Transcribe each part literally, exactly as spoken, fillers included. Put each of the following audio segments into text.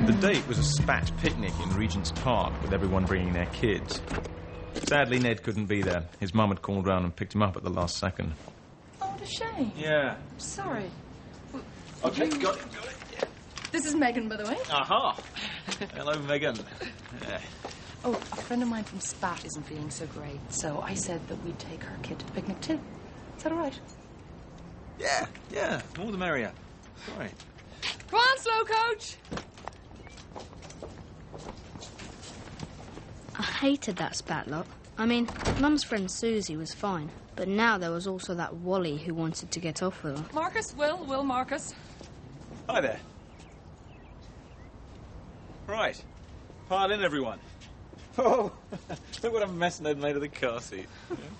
The date was a spat picnic in Regent's Park, with everyone bringing their kids. Sadly, Ned couldn't be there. His mum had called round and picked him up at the last second. Oh, what a shame. Yeah. Sorry. Okay, you... got it, got it. Yeah. This is Megan, by the way. Aha! Hello, Megan. Yeah. Oh, a friend of mine from Spat isn't feeling so great, so I said that we'd take her kid to the picnic too. Is that all right? Yeah, yeah, more the merrier. Sorry. Come on, slow coach! I hated that Spat lot. I mean, Mum's friend Susie was fine, but now there was also that Wally who wanted to get off with her. Marcus, Will, Will Marcus. Hi there. Right. Pile in, everyone. Oh, look what a mess Ned made of the car seat.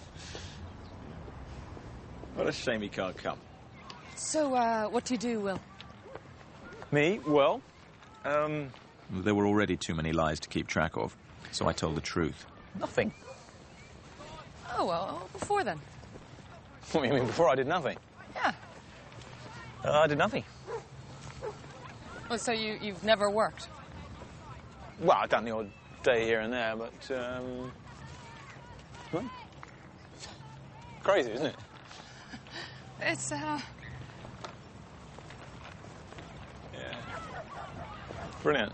What a shame he can't come. So, uh, what do you do, Will? Me? Well, um... There were already too many lies to keep track of, so I told the truth. nothing. Oh, well, before then? What do you mean, before I did nothing? Yeah. Uh, I did nothing. Well, so you, you've never worked? Well, I've done the odd day here and there, but, um... well, crazy, isn't it? It's, uh... Yeah. Brilliant.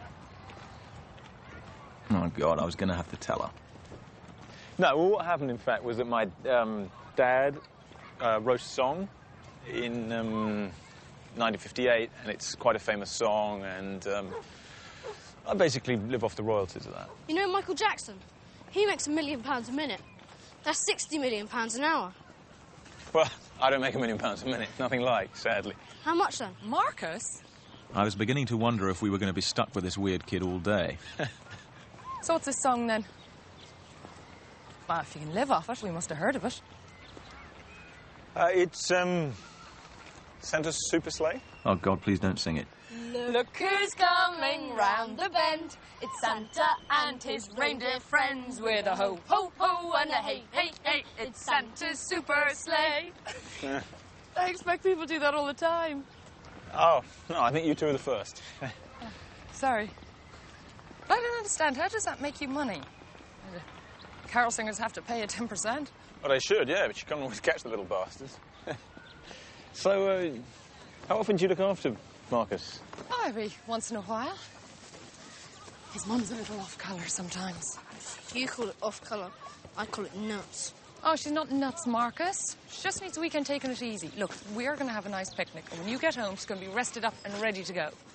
Oh, God, I was going to have to tell her. No, well, what happened, in fact, was that my um, dad uh, wrote a song in um, nineteen fifty-eight, and it's quite a famous song, and um, I basically live off the royalties of that. You know Michael Jackson? He makes a million pounds a minute. That's sixty million pounds an hour. Well, I don't make a million pounds a minute. Nothing like, sadly. How much then? Marcus? I was beginning to wonder if we were going to be stuck with this weird kid all day. So what's this song, then? Well, if you can live off it, we must have heard of it. Uh, it's, um, Santa's Super Sleigh. Oh, God, please don't sing it. Look who's coming round the bend. It's Santa and his reindeer friends with a ho, ho, ho and a hey, hey, hey. It's Santa's super sleigh. Yeah. I expect people do that all the time. Oh, no, I think you two are the first. Sorry. But I don't understand. How does that make you money? Carol singers have to pay a ten percent. Well, they should, yeah, but you can't always catch the little bastards. So, uh, how often do you look after Marcus? Oh, maybe once in a while. His mum's a little off-colour sometimes. You call it off-colour. I call it nuts. Oh, she's not nuts, Marcus. She just needs a weekend taking it easy. Look, we're going to have a nice picnic, and when you get home, she's going to be rested up and ready to go.